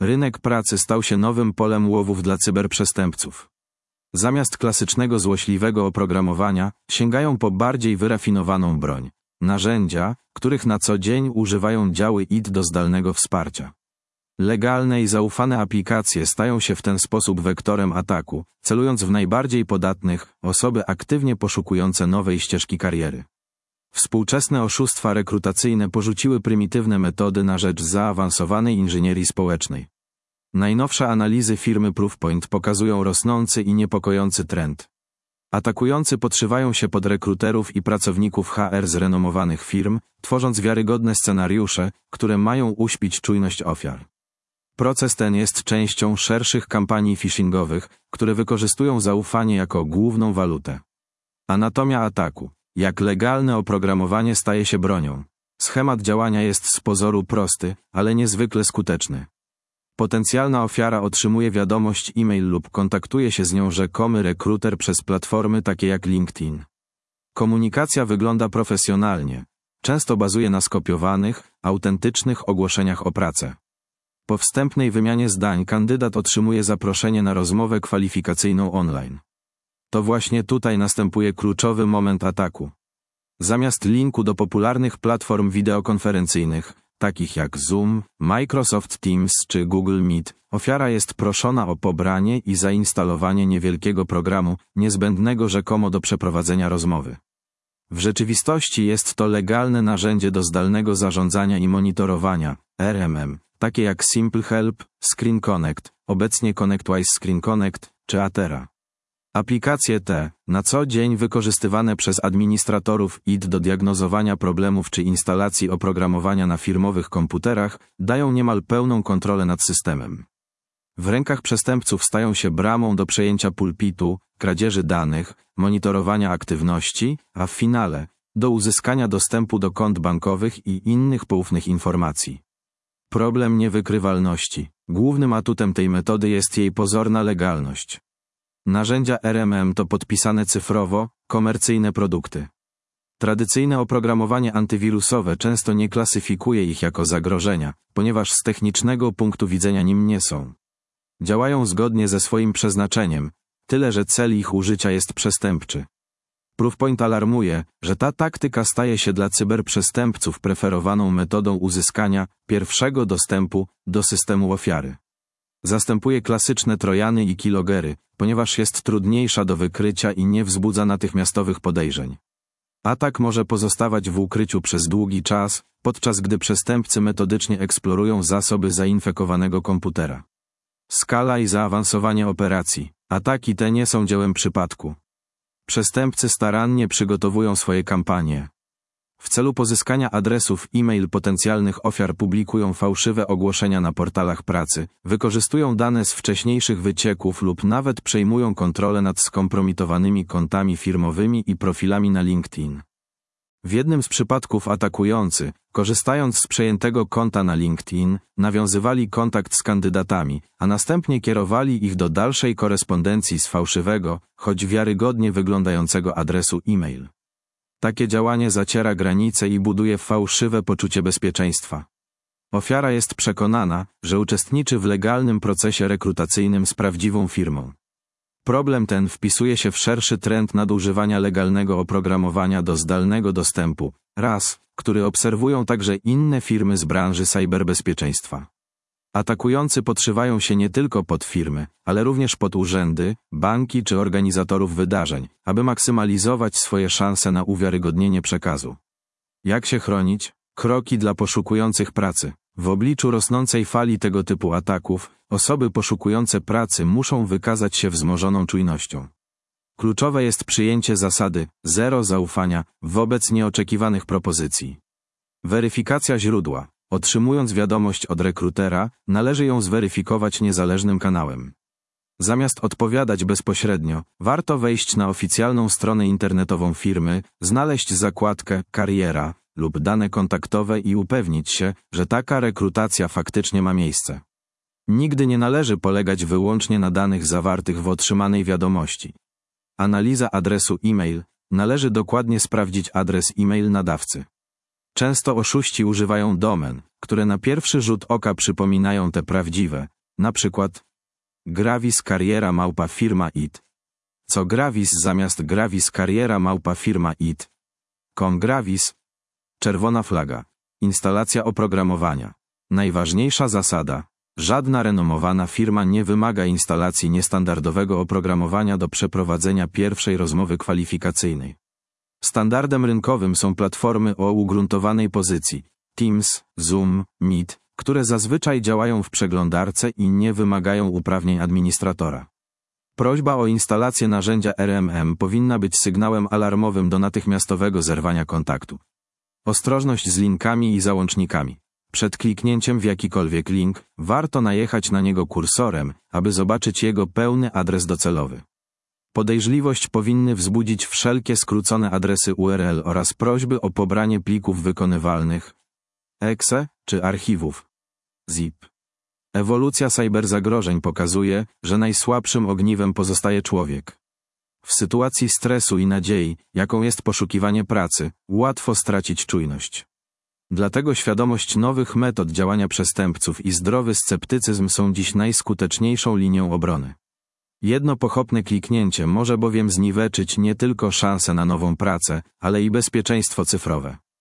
Rynek pracy stał się nowym polem łowów dla cyberprzestępców. Zamiast klasycznego złośliwego oprogramowania, sięgają po bardziej wyrafinowaną broń. Narzędzia, których na co dzień używają działy IT do zdalnego wsparcia. Legalne i zaufane aplikacje stają się w ten sposób wektorem ataku, celując w najbardziej podatnych, osoby aktywnie poszukujące nowej ścieżki kariery. Współczesne oszustwa rekrutacyjne porzuciły prymitywne metody na rzecz zaawansowanej inżynierii społecznej. Najnowsze analizy firmy Proofpoint pokazują rosnący i niepokojący trend. Atakujący podszywają się pod rekruterów i pracowników HR z renomowanych firm, tworząc wiarygodne scenariusze, które mają uśpić czujność ofiar. Proces ten jest częścią szerszych kampanii phishingowych, które wykorzystują zaufanie jako główną walutę. Anatomia ataku. Jak legalne oprogramowanie staje się bronią. Schemat działania jest z pozoru prosty, ale niezwykle skuteczny. Potencjalna ofiara otrzymuje wiadomość e-mail lub kontaktuje się z nią rzekomy rekruter przez platformy takie jak LinkedIn. Komunikacja wygląda profesjonalnie. Często bazuje na skopiowanych, autentycznych ogłoszeniach o pracę. Po wstępnej wymianie zdań kandydat otrzymuje zaproszenie na rozmowę kwalifikacyjną online. To właśnie tutaj następuje kluczowy moment ataku. Zamiast linku do popularnych platform wideokonferencyjnych, takich jak Zoom, Microsoft Teams czy Google Meet, ofiara jest proszona o pobranie i zainstalowanie niewielkiego programu, niezbędnego rzekomo do przeprowadzenia rozmowy. W rzeczywistości jest to legalne narzędzie do zdalnego zarządzania i monitorowania, RMM, takie jak Simple Help, Screen Connect, obecnie ConnectWise Screen Connect, czy Atera. Aplikacje te, na co dzień wykorzystywane przez administratorów IT do diagnozowania problemów czy instalacji oprogramowania na firmowych komputerach, dają niemal pełną kontrolę nad systemem. W rękach przestępców stają się bramą do przejęcia pulpitu, kradzieży danych, monitorowania aktywności, a w finale do uzyskania dostępu do kont bankowych i innych poufnych informacji. Problem niewykrywalności. Głównym atutem tej metody jest jej pozorna legalność. Narzędzia RMM to podpisane cyfrowo, komercyjne produkty. Tradycyjne oprogramowanie antywirusowe często nie klasyfikuje ich jako zagrożenia, ponieważ z technicznego punktu widzenia nim nie są. Działają zgodnie ze swoim przeznaczeniem, tyle że cel ich użycia jest przestępczy. Proofpoint alarmuje, że ta taktyka staje się dla cyberprzestępców preferowaną metodą uzyskania pierwszego dostępu do systemu ofiary. Zastępuje klasyczne trojany i keylogery, ponieważ jest trudniejsza do wykrycia i nie wzbudza natychmiastowych podejrzeń. Atak może pozostawać w ukryciu przez długi czas, podczas gdy przestępcy metodycznie eksplorują zasoby zainfekowanego komputera. Skala i zaawansowanie operacji. Ataki te nie są dziełem przypadku. Przestępcy starannie przygotowują swoje kampanie. W celu pozyskania adresów e-mail potencjalnych ofiar publikują fałszywe ogłoszenia na portalach pracy, wykorzystują dane z wcześniejszych wycieków lub nawet przejmują kontrolę nad skompromitowanymi kontami firmowymi i profilami na LinkedIn. W jednym z przypadków atakujący, korzystając z przejętego konta na LinkedIn, nawiązywali kontakt z kandydatami, a następnie kierowali ich do dalszej korespondencji z fałszywego, choć wiarygodnie wyglądającego adresu e-mail. Takie działanie zaciera granice i buduje fałszywe poczucie bezpieczeństwa. Ofiara jest przekonana, że uczestniczy w legalnym procesie rekrutacyjnym z prawdziwą firmą. Problem ten wpisuje się w szerszy trend nadużywania legalnego oprogramowania do zdalnego dostępu, który obserwują także inne firmy z branży cyberbezpieczeństwa. Atakujący podszywają się nie tylko pod firmy, ale również pod urzędy, banki czy organizatorów wydarzeń, aby maksymalizować swoje szanse na uwiarygodnienie przekazu. Jak się chronić? Kroki dla poszukujących pracy. W obliczu rosnącej fali tego typu ataków, osoby poszukujące pracy muszą wykazać się wzmożoną czujnością. Kluczowe jest przyjęcie zasady zero zaufania wobec nieoczekiwanych propozycji. Weryfikacja źródła. Otrzymując wiadomość od rekrutera, należy ją zweryfikować niezależnym kanałem. Zamiast odpowiadać bezpośrednio, warto wejść na oficjalną stronę internetową firmy, znaleźć zakładkę Kariera lub dane kontaktowe i upewnić się, że taka rekrutacja faktycznie ma miejsce. Nigdy nie należy polegać wyłącznie na danych zawartych w otrzymanej wiadomości. Analiza adresu e-mail. Należy dokładnie sprawdzić adres e-mail nadawcy. Często oszuści używają domen, które na pierwszy rzut oka przypominają te prawdziwe, na przykład Gravis kariera małpa firma it. Co Gravis zamiast Gravis kariera małpa firma it. Com Gravis. Czerwona flaga. Instalacja oprogramowania. Najważniejsza zasada. Żadna renomowana firma nie wymaga instalacji niestandardowego oprogramowania do przeprowadzenia pierwszej rozmowy kwalifikacyjnej. Standardem rynkowym są platformy o ugruntowanej pozycji, Teams, Zoom, Meet, które zazwyczaj działają w przeglądarce i nie wymagają uprawnień administratora. Prośba o instalację narzędzia RMM powinna być sygnałem alarmowym do natychmiastowego zerwania kontaktu. Ostrożność z linkami i załącznikami. Przed kliknięciem w jakikolwiek link, warto najechać na niego kursorem, aby zobaczyć jego pełny adres docelowy. Podejrzliwość powinny wzbudzić wszelkie skrócone adresy URL oraz prośby o pobranie plików wykonywalnych, exe czy archiwów, zip. Ewolucja cyberzagrożeń pokazuje, że najsłabszym ogniwem pozostaje człowiek. W sytuacji stresu i nadziei, jaką jest poszukiwanie pracy, łatwo stracić czujność. Dlatego świadomość nowych metod działania przestępców i zdrowy sceptycyzm są dziś najskuteczniejszą linią obrony. Jedno pochopne kliknięcie może bowiem zniweczyć nie tylko szanse na nową pracę, ale i bezpieczeństwo cyfrowe.